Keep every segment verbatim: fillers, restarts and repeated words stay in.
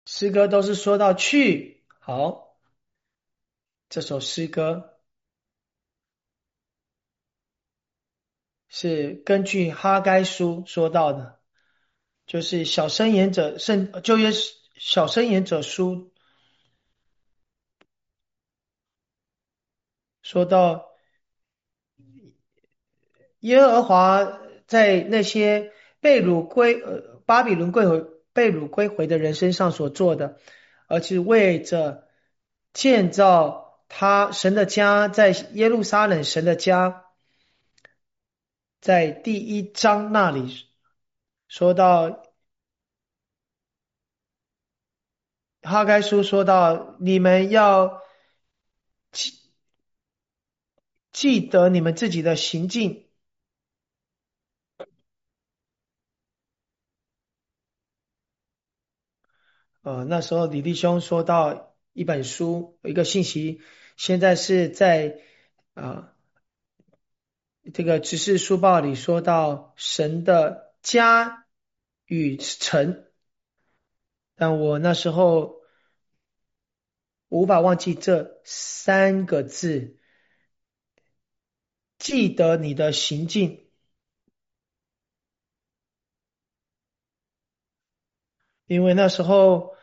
诗歌都是说到去。好，这首诗歌是根据哈该书说到的，就是小申言者圣旧约小申言者书说到耶和华在那些被掳归呃巴比伦归回被掳归回的人身上所做的，而是为着建造他神的家，在耶路撒冷神的家，在第一章那里说到哈该书说到，你们要记记得你们自己的行径。呃，那时候李弟兄说到一本书，一个信息，现在是在啊、这个执事书报里说到神的家与城，但我那时候无法忘记这三个字，记得你的行径，因为那时候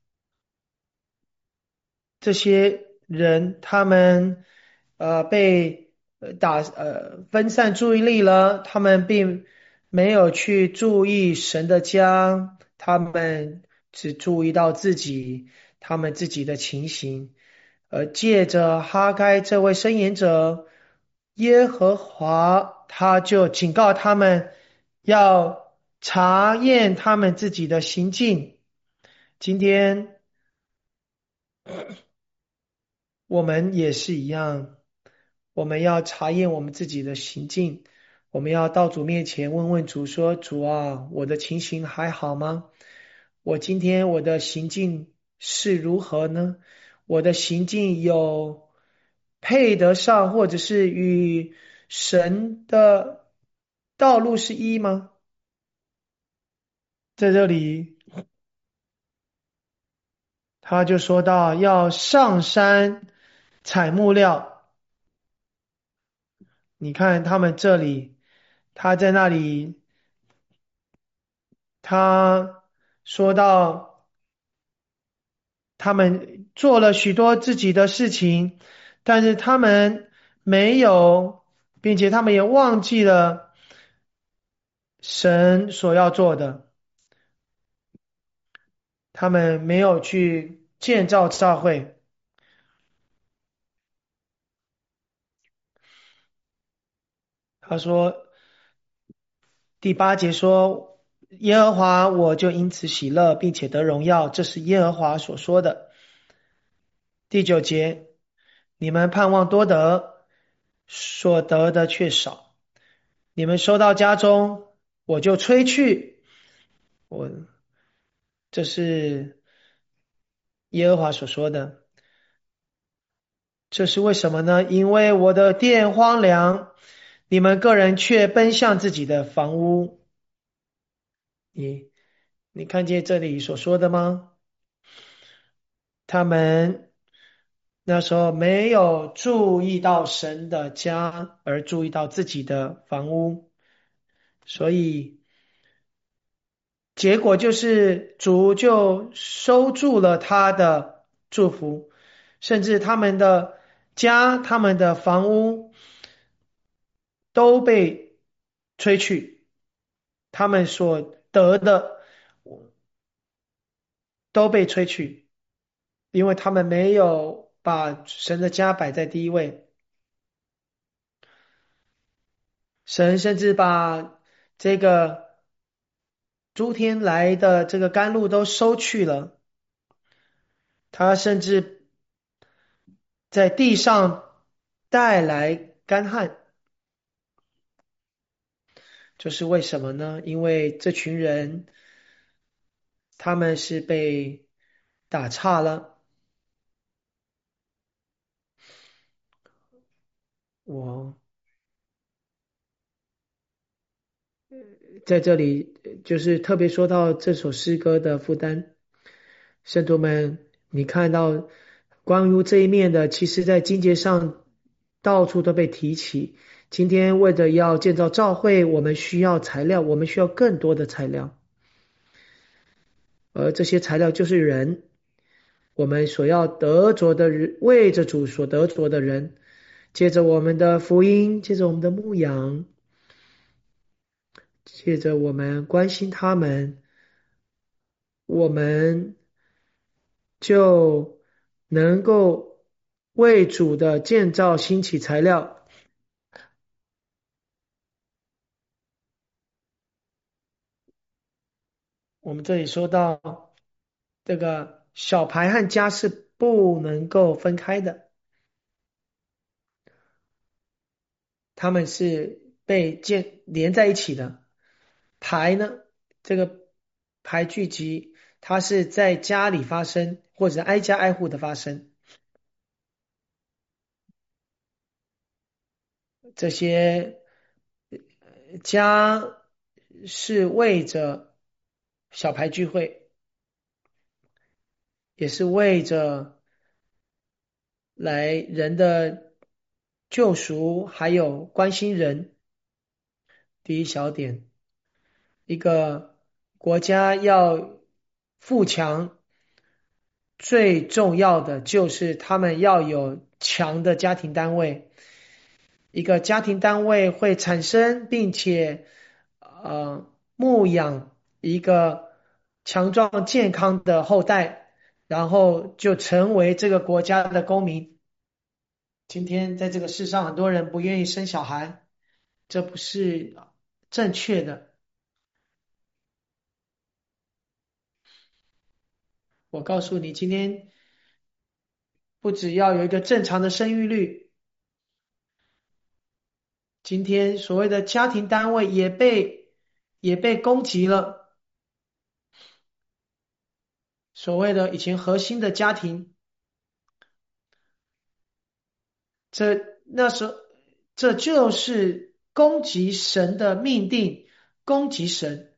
这些人他们呃被呃打呃分散注意力了，他们并没有去注意神的家，他们只注意到自己他们自己的情形，而借着哈该这位申言者，耶和华他就警告他们要查验他们自己的行径。今天我们也是一样，我们要查验我们自己的行径，我们要到主面前问问主说：主啊，我的情形还好吗？我今天我的行径是如何呢？我的行径有配得上，或者是与神的道路是一吗？在这里，他就说到要上山采木料。你看他们这里，他在那里，他说到他们做了许多自己的事情，但是他们没有，并且他们也忘记了神所要做的，他们没有去建造教会。他说第八节说，耶和华我就因此喜乐，并且得荣耀，这是耶和华所说的。第九节，你们盼望多得，所得的却少；你们收到家中，我就吹去。我这是耶和华所说的。这是为什么呢？因为我的殿荒凉，你们个人却奔向自己的房屋。你你看见这里所说的吗？他们那时候没有注意到神的家，而注意到自己的房屋，所以结果就是主就收住了他的祝福，甚至他们的家、他们的房屋都被吹去，他们所得的都被吹去，因为他们没有把神的家摆在第一位。神甚至把这个诸天来的这个甘露都收去了，他甚至在地上带来干旱，这是为什么呢？因为这群人他们是被打岔了。我在这里就是特别说到这首诗歌的负担， 圣徒们，你看到关于这一面的，其实在经节上到处都被提起。今天为了要建造教会，我们需要材料，我们需要更多的材料，而这些材料就是人。我们所要得着的人，为着主所得着的人，借着我们的福音，借着我们的牧养，借着我们关心他们，我们就能够为主的建造兴起材料。我们这里说到这个小牌和家是不能够分开的，他们是被建连在一起的。牌呢，这个牌聚集，它是在家里发生，或者挨家挨户的发生。这些呃家是为着小牌聚会，也是为着来人的救赎，还有关心人。第一小点，一个国家要富强，最重要的就是他们要有强的家庭单位。一个家庭单位会产生并且呃牧养一个强壮健康的后代，然后就成为这个国家的公民。今天在这个世上，很多人不愿意生小孩，这不是正确的。我告诉你，今天不只要有一个正常的生育率，今天所谓的家庭单位也被也被攻击了。所谓的以前核心的家庭，这那时候这就是攻击神的命定，攻击神。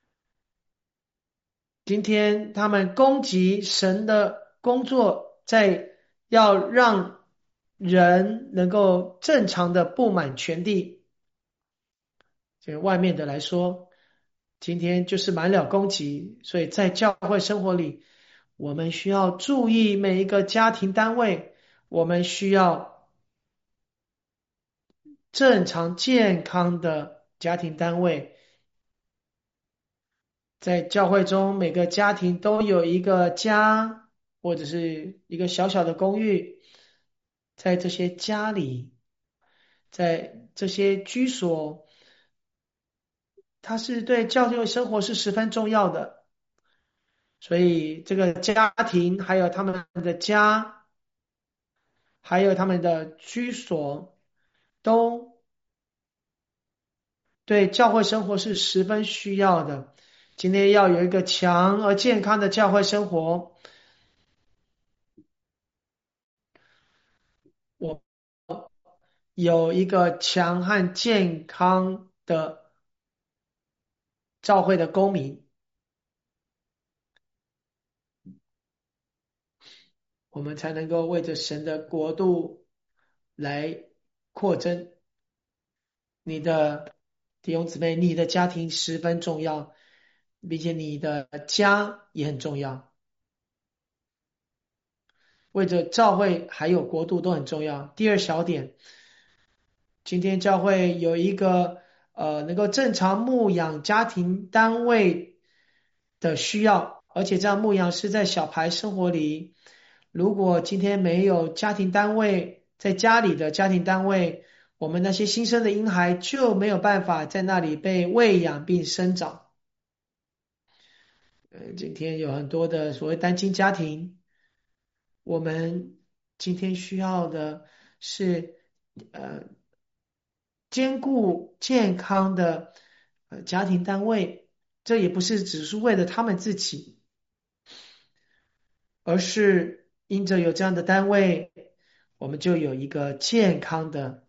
今天他们攻击神的工作，在要让人能够正常的布满全地。这外面的来说，今天就是满了攻击，所以在教会生活里，我们需要注意每一个家庭单位，我们需要正常健康的家庭单位。在教会中，每个家庭都有一个家，或者是一个小小的公寓。在这些家里，在这些居所，它是对教会生活是十分重要的。所以，这个家庭，还有他们的家，还有他们的居所，都对教会生活是十分需要的。今天要有一个强而健康的教会生活，我有一个强悍健康的教会的公民，我们才能够为着神的国度来扩增。你的弟兄姊妹，你的家庭十分重要，并且你的家也很重要。为着教会还有国度都很重要。第二小点，今天教会有一个呃能够正常牧养家庭单位的需要，而且这样牧养是在小孩生活里。如果今天没有家庭单位，在家里的家庭单位，我们那些新生的婴孩就没有办法在那里被喂养并生长。呃，今天有很多的所谓单亲家庭，我们今天需要的是呃兼顾健康的呃家庭单位，这也不是只是为了他们自己，而是因着有这样的单位，我们就有一个健康的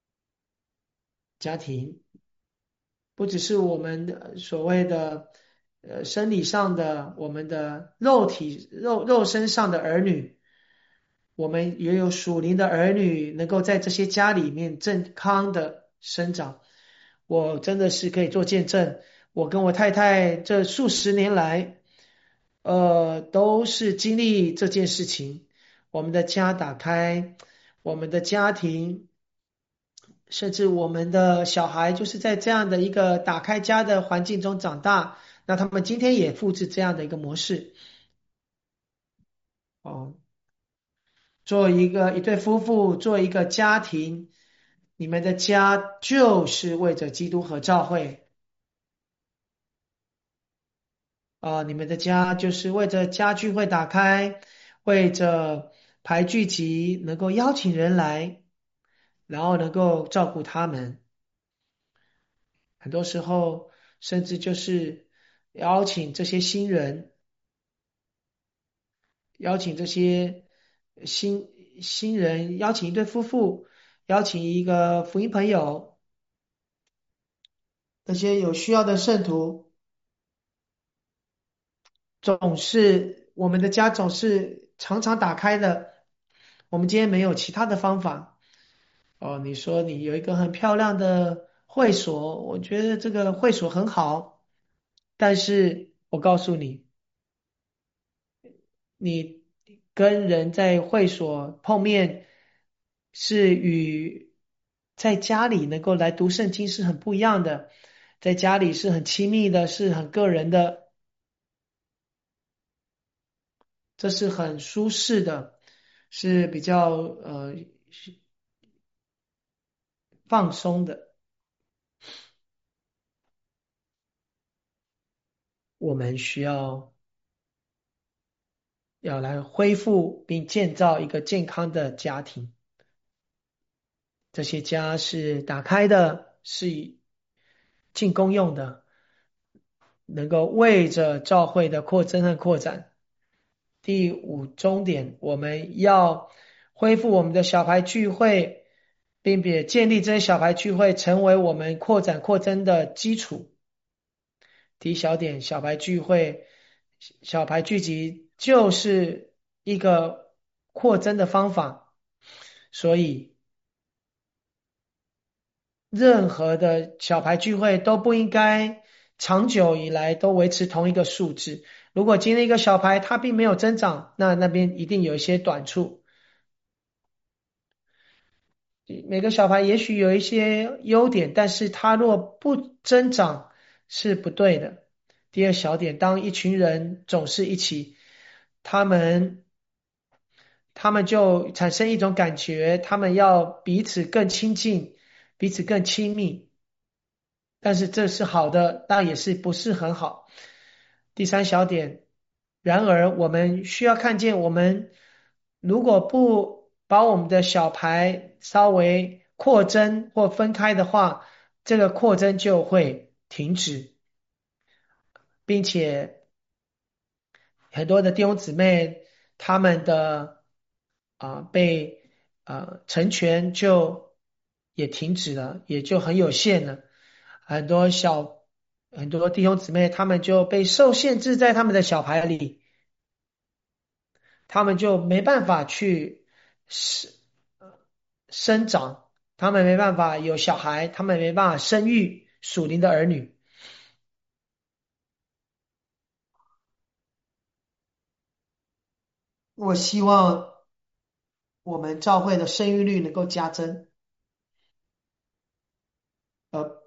家庭，不只是我们的所谓的呃生理上的、我们的肉体肉肉身上的儿女，我们也有属灵的儿女，能够在这些家里面健康的生长。我真的是可以做见证，我跟我太太这数十年来，呃，都是经历这件事情。我们的家打开，我们的家庭，甚至我们的小孩，就是在这样的一个打开家的环境中长大。那他们今天也复制这样的一个模式。哦，做一个一对夫妇，做一个家庭，你们的家就是为着基督和教会啊、你们的家就是为着家聚会打开，为着排聚集，能够邀请人来，然后能够照顾他们。很多时候，甚至就是邀请这些新人，邀请这些新新人，邀请一对夫妇，邀请一个福音朋友，那些有需要的圣徒。总是我们的家总是常常打开的。我们今天没有其他的方法。哦，你说你有一个很漂亮的会所，我觉得这个会所很好，但是我告诉你，你跟人在会所碰面，是与在家里能够来读圣经是很不一样的。在家里是很亲密的，是很个人的，这是很舒适的，是比较呃放松的。我们需要要来恢复并建造一个健康的家庭。这些家是打开的，是以进攻用的，能够为着教会的扩增和扩展。第五终点，我们要恢复我们的小牌聚会，并且建立这些小牌聚会成为我们扩展扩增的基础。第一小点，小牌聚会、小牌聚集就是一个扩增的方法，所以任何的小牌聚会都不应该长久以来都维持同一个数字。如果今天一个小牌它并没有增长，那那边一定有一些短处。每个小牌也许有一些优点，但是它若不增长是不对的。第二小点，当一群人总是一起，他们他们就产生一种感觉，他们要彼此更亲近，彼此更亲密。但是这是好的，但也是不是很好。第三小点，然而我们需要看见，我们如果不把我们的小牌稍微扩增或分开的话，这个扩增就会停止，并且很多的弟兄姊妹他们的啊、被啊、成全就也停止了，也就很有限了。很多小很多弟兄姊妹他们就被受限制在他们的小牌里，他们就没办法去生生长，他们没办法有小孩，他们没办法生育属灵的儿女。我希望我们教会的生育率能够加增，呃，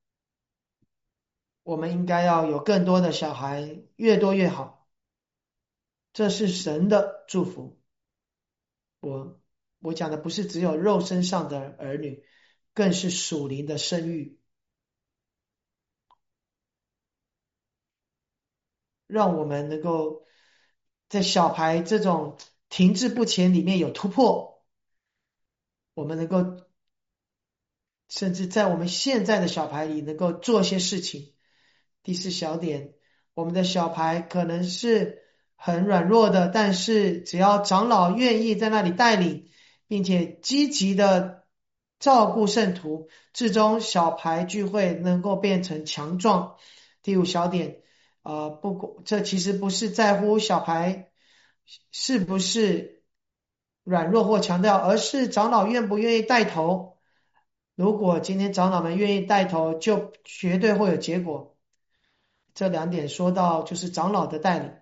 我们应该要有更多的小孩，越多越好，这是神的祝福。我我讲的不是只有肉身上的儿女，更是属灵的生育，让我们能够在小孩这种停滞不前里面有突破，我们能够甚至在我们现在的小牌里能够做些事情。第四小点，我们的小牌可能是很软弱的，但是只要长老愿意在那里带领，并且积极的照顾圣徒，最终小牌聚会能够变成强壮。第五小点， 啊、不过这其实不是在乎小孩是不是软弱或强调，而是长老愿不愿意带头。如果今天长老们愿意带头，就绝对会有结果。这两点说到就是长老的带领。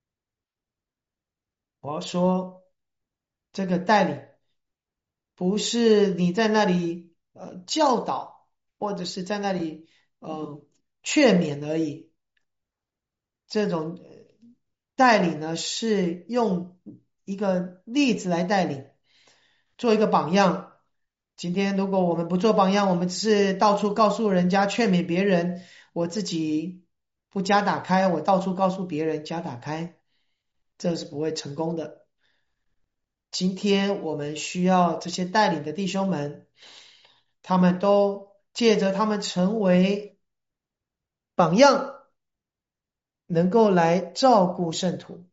我要说，这个带领不是你在那里呃教导，或者是在那里呃劝勉而已。这种呃带领呢，是用一个例子来带领，做一个榜样。今天如果我们不做榜样，我们只是到处告诉人家劝勉别人，我自己不加打开，我到处告诉别人加打开，这是不会成功的。今天我们需要这些带领的弟兄们，他们都借着他们成为榜样，能够来照顾圣徒，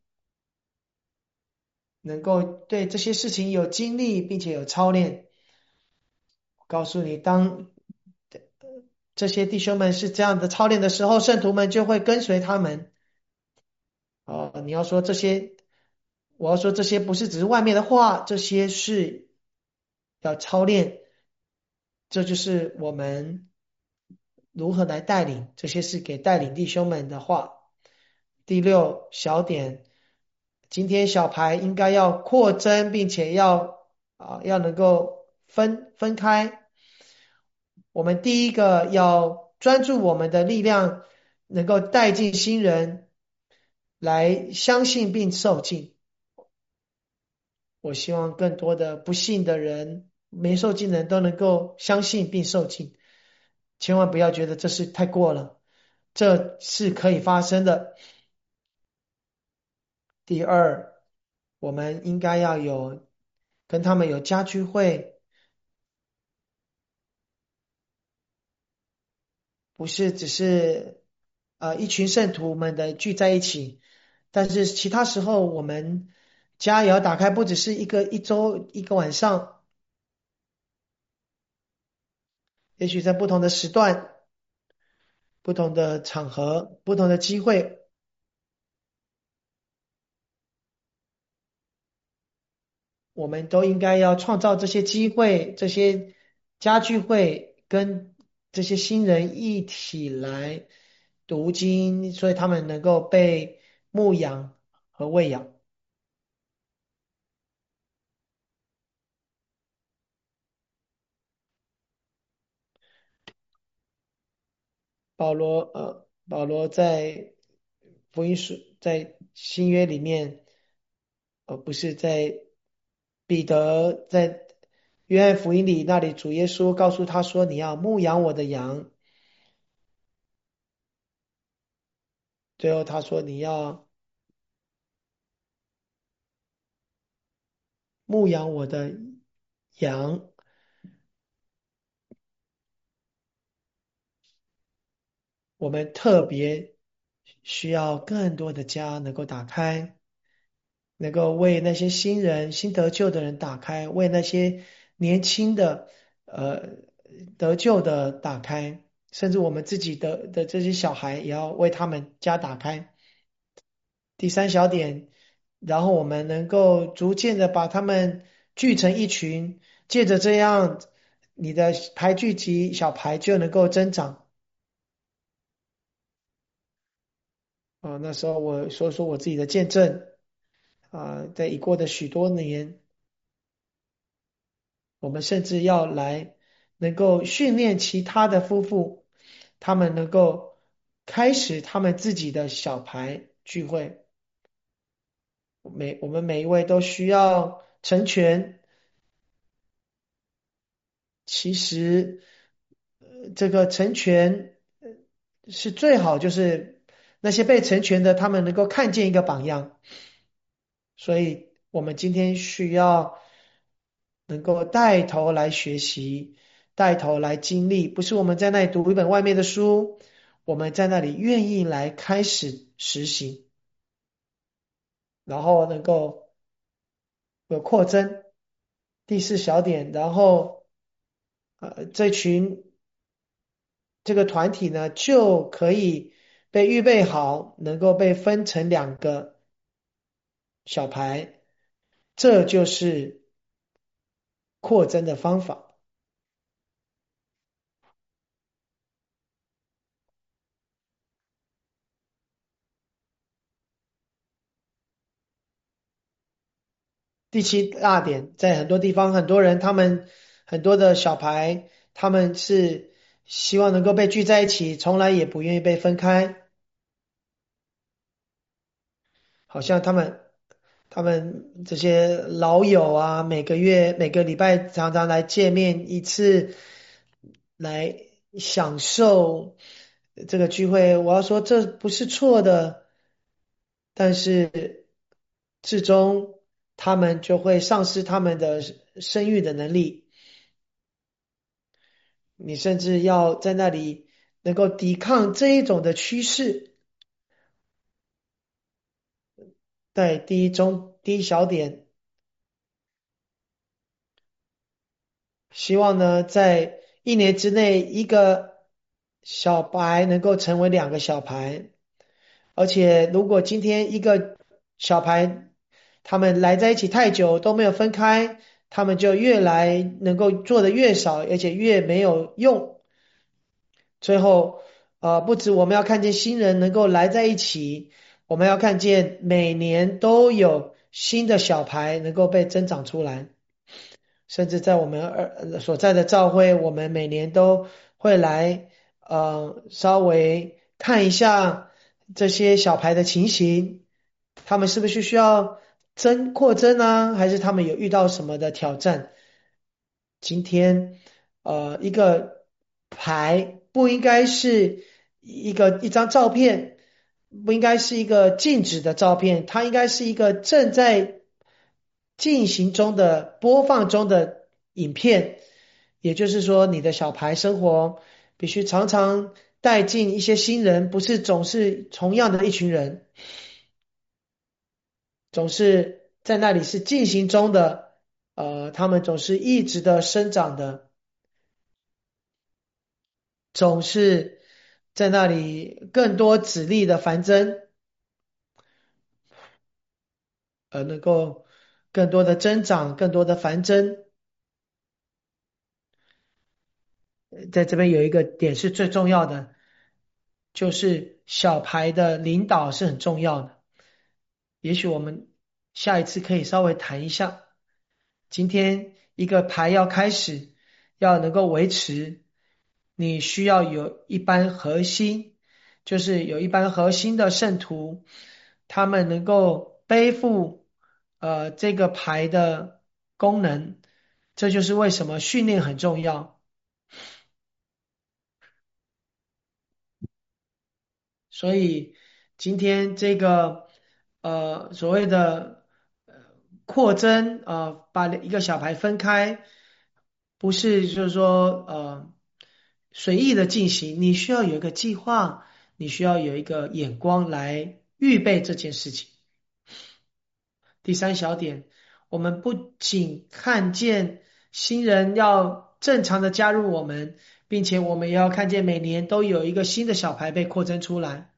能够对这些事情有经历，并且有操练。告诉你，当这些弟兄们是这样的操练的时候，圣徒们就会跟随他们。哦，你要说这些，我要说这些不是只是外面的话，这些是要操练，这就是我们如何来带领，这些是给带领弟兄们的话。第六小点，今天小牌应该要扩增，并且要啊要能够分分开。我们第一个要专注我们的力量，能够带进新人来相信并受尽。我希望更多的不信的人、没受尽的人都能够相信并受尽。千万不要觉得这是太过了，这是可以发生的。第二，我们应该要有跟他们有家聚会，不是只是呃一群圣徒们的聚在一起，但是其他时候我们家也要打开，不只是一个一周一个晚上，也许在不同的时段、不同的场合、不同的机会，我们都应该要创造这些机会，这些家聚会跟这些新人一起来读经，所以他们能够被牧养和喂养。保罗，呃，保罗在福音书在新约里面，呃，不是在彼得在约翰福音里那里，主耶稣告诉他说："你要牧养我的羊。"最后他说："你要牧养我的羊。"我们特别需要更多的家能够打开，能够为那些新人、新得救的人打开，为那些年轻的呃得救的打开，甚至我们自己的的这些小孩也要为他们家打开。第三小点，然后我们能够逐渐的把他们聚成一群，借着这样，你的牌聚集小牌就能够增长。啊，那时候我说说我自己的见证啊，在已过的许多年，我们甚至要来能够训练其他的夫妇，他们能够开始他们自己的小牌聚会。每我们每一位都需要成全。其实，呃这个成全呃是最好，就是那些被成全的，他们能够看见一个榜样。所以我们今天需要能够带头来学习，带头来经历，不是我们在那里读一本外面的书，我们在那里愿意来开始实行，然后能够有扩增。第四小点，然后呃，这群这个团体呢，就可以被预备好，能够被分成两个小牌，这就是扩增的方法。第七大点，在很多地方，很多人他们很多的小牌，他们是希望能够被聚在一起，从来也不愿意被分开，好像他们他们这些老友啊，每个月每个礼拜常常来见面一次，来享受这个聚会。我要说这不是错的，但是最终他们就会丧失他们的生育的能力。你甚至要在那里能够抵抗这一种的趋势。对，第一中第一小点，希望呢在一年之内，一个小白能够成为两个小白，而且如果今天一个小白他们来在一起太久都没有分开，他们就越来能够做的越少，而且越没有用。最后，呃，不止我们要看见新人能够来在一起，我们要看见每年都有新的小牌能够被增长出来，甚至在我们呃所在的教会，我们每年都会来呃稍微看一下这些小牌的情形，他们是不是需要增扩增啊，还是他们有遇到什么的挑战？今天，呃，一个牌不应该是一个一张照片，不应该是一个静止的照片，它应该是一个正在进行中的播放中的影片。也就是说，你的小牌生活必须常常带进一些新人，不是总是同样的一群人，总是在那里是进行中的，呃，他们总是一直的生长的。总是在那里更多指力的繁增，呃，能够更多的增长，更多的繁增。呃在这边有一个点是最重要的，就是小牌的领导是很重要的。也许我们下一次可以稍微谈一下。今天一个牌要开始，要能够维持，你需要有一班核心，就是有一班核心的圣徒，他们能够背负呃这个牌的功能，这就是为什么训练很重要。所以今天这个呃所谓的呃扩增呃把一个小牌分开，不是就是说呃随意的进行，你需要有一个计划，你需要有一个眼光来预备这件事情。第三小点，我们不仅看见新人要正常的加入我们，并且我们也要看见每年都有一个新的小牌被扩增出来。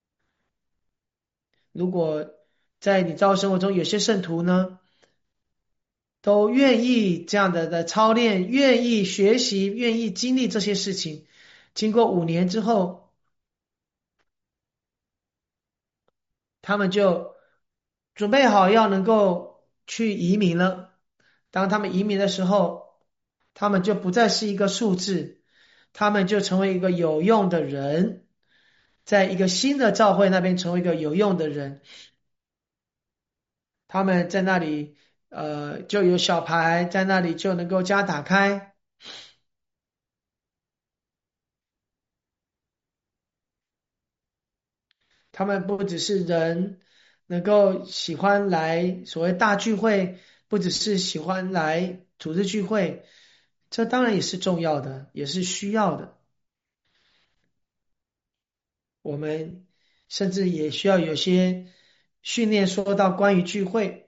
如果在你造生活中有些圣徒呢，都愿意这样的的操练，愿意学习，愿意经历这些事情，经过五年之后，他们就准备好要能够去移民了。当他们移民的时候，他们就不再是一个数字，他们就成为一个有用的人，在一个新的教会那边成为一个有用的人。他们在那里，呃，就有小牌在那里就能够加打开。他们不只是人能够喜欢来所谓大聚会，不只是喜欢来组织聚会，这当然也是重要的，也是需要的。我们甚至也需要有些训练，说到关于聚会，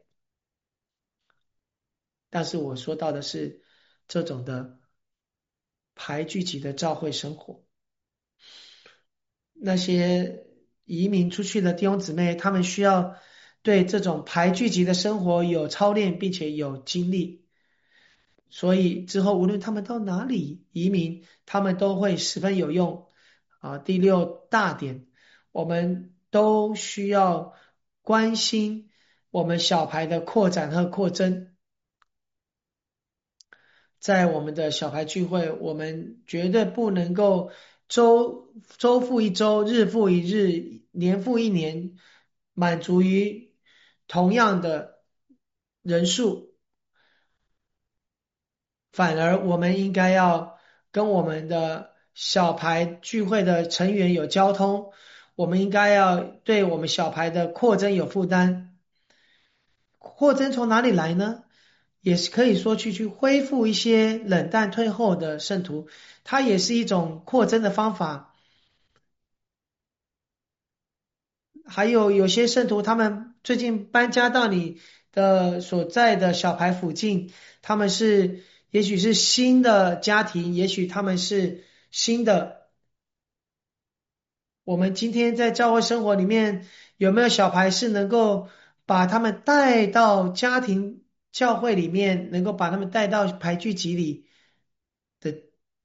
但是我说到的是这种的排聚集的教会生活。那些移民出去的弟兄姊妹，他们需要对这种排聚集的生活有操练，并且有经历，所以之后无论他们到哪里移民，他们都会十分有用。啊，第六大点，我们都需要关心我们小牌的扩展和扩增。在我们的小牌聚会，我们绝对不能够周周复一周，日复一日，年复一年，满足于同样的人数，反而我们应该要跟我们的小牌聚会的成员有交通，我们应该要对我们小牌的扩增有负担。扩增从哪里来呢？也是可以说去去恢复一些冷淡退后的圣徒，它也是一种扩增的方法。还有有些圣徒，他们最近搬家到你的所在的小牌附近，他们是也许是新的家庭，也许他们是新的。我们今天在教会生活里面有没有小牌是能够把他们带到家庭教会里面，能够把他们带到牌聚集里的？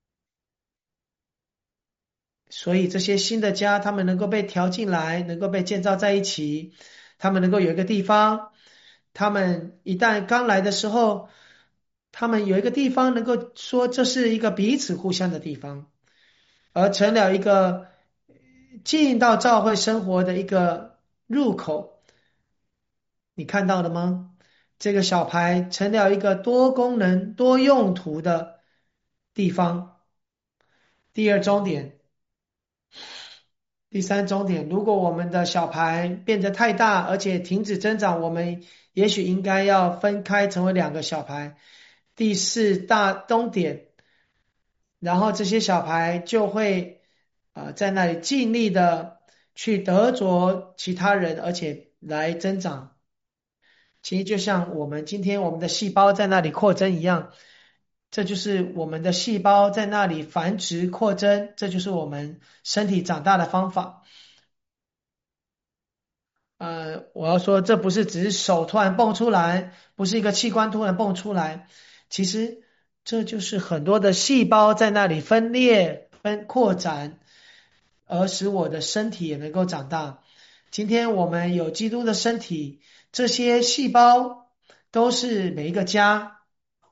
所以这些新的家，他们能够被调进来，能够被建造在一起，他们能够有一个地方，他们一旦刚来的时候，他们有一个地方能够说这是一个彼此互相的地方，而成了一个进到教会生活的一个入口。你看到了吗？这个小牌成了一个多功能、多用途的地方。第二重点。第三重点，如果我们的小牌变得太大，而且停止增长，我们也许应该要分开成为两个小牌。第四大终点，然后这些小牌就会啊、呃在那里尽力的去得着其他人，而且来增长。其实就像我们今天我们的细胞在那里扩增一样，这就是我们的细胞在那里繁殖扩增，这就是我们身体长大的方法。呃，我要说，这不是只是手突然蹦出来，不是一个器官突然蹦出来，其实这就是很多的细胞在那里分裂、分扩展，而使我的身体也能够长大。今天我们有基督的身体，这些细胞都是每一个家，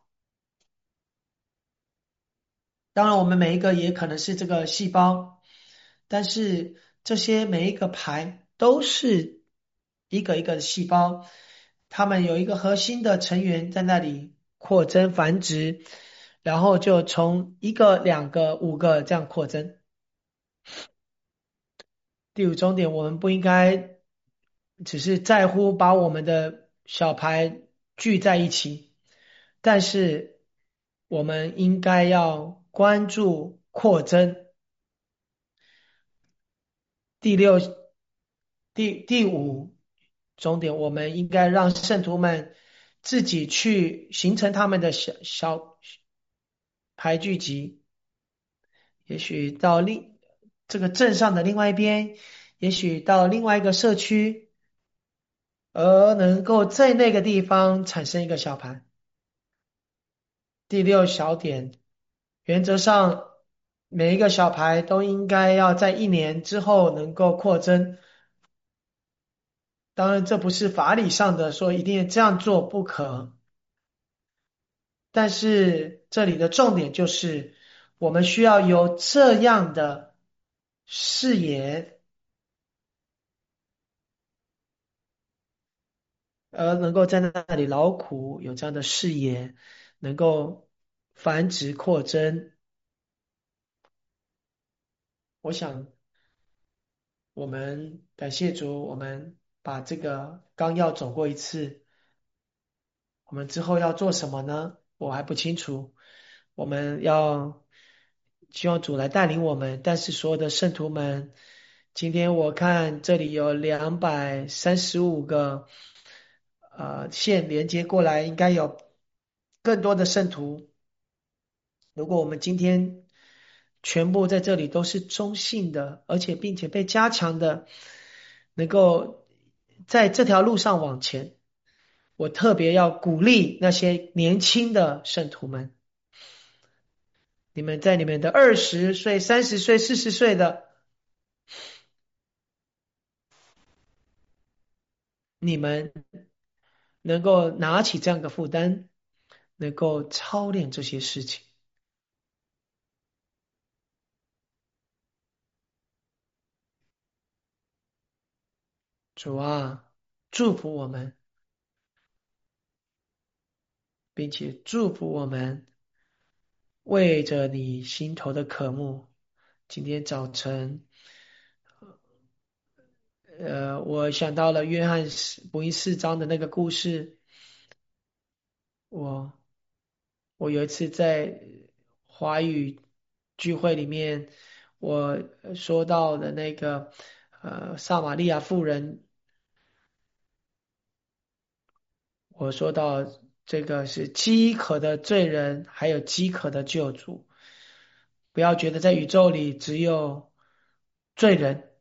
当然我们每一个也可能是这个细胞，但是这些每一个牌都是一个一个的细胞，它们有一个核心的成员在那里扩增繁殖，然后就从一个、两个、五个这样扩增。第五重点，我们不应该只是在乎把我们的小牌聚在一起，但是我们应该要关注扩增。第六、第第五重点，我们应该让圣徒们自己去形成他们的小小排聚集，也许到另这个镇上的另外一边，也许到另外一个社区，而能够在那个地方产生一个小盘。第六小点，原则上每一个小牌都应该要在一年之后能够扩增。当然，这不是法理上的说一定要这样做不可，但是这里的重点就是，我们需要有这样的视野，而能够在那里劳苦，有这样的视野，能够繁殖扩增。我想，我们感谢主，我们把这个纲要走过一次。我们之后要做什么呢？我还不清楚。我们要希望主来带领我们，但是所有的圣徒们，今天我看这里有两百三十五个呃线连接过来，应该有更多的圣徒。如果我们今天全部在这里都是中性的，而且并且被加强的， 能够在这条路上往前。我特别要鼓励那些年轻的圣徒们，你们在你们的二十岁、三十岁、四十岁的，你们能够拿起这样的负担，能够操练这些事情。主啊，祝福我们，并且祝福我们为着你心头的渴慕。今天早晨，呃，我想到了约翰福音四章的那个故事。我我有一次在华语聚会里面，我呃说到的那个呃撒玛利亚妇人，我说到这个是饥渴的罪人，还有饥渴的救主。不要觉得在宇宙里只有罪人，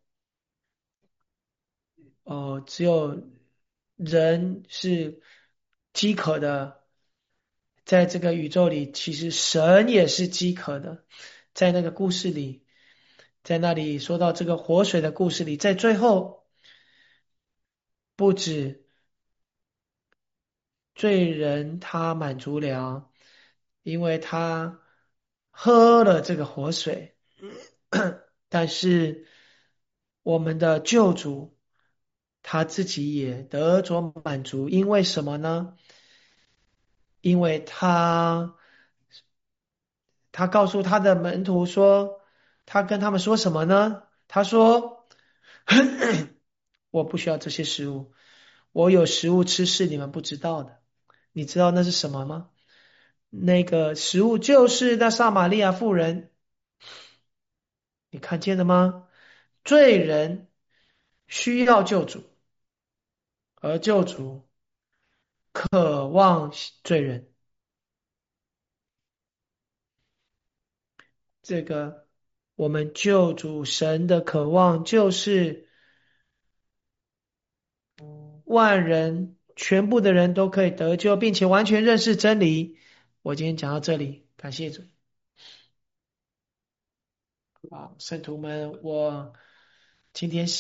哦、只有人是饥渴的。在这个宇宙里，其实神也是饥渴的。在那个故事里，在那里说到这个活水的故事里，在最后不止罪人他满足了，因为他喝了这个活水，但是我们的救主他自己也得着满足，因为什么呢？因为他他告诉他的门徒说，他跟他们说什么呢？他说：“我不需要这些食物，我有食物吃是你们不知道的。你知道那是什么吗？那个食物就是那撒玛利亚妇人，你看见了吗？罪人需要救主，而救主渴望罪人。这个我们救主神的渴望就是。”万人全部的人都可以得救，并且完全认识真理。我今天讲到这里，感谢主。好，圣徒们，我今天。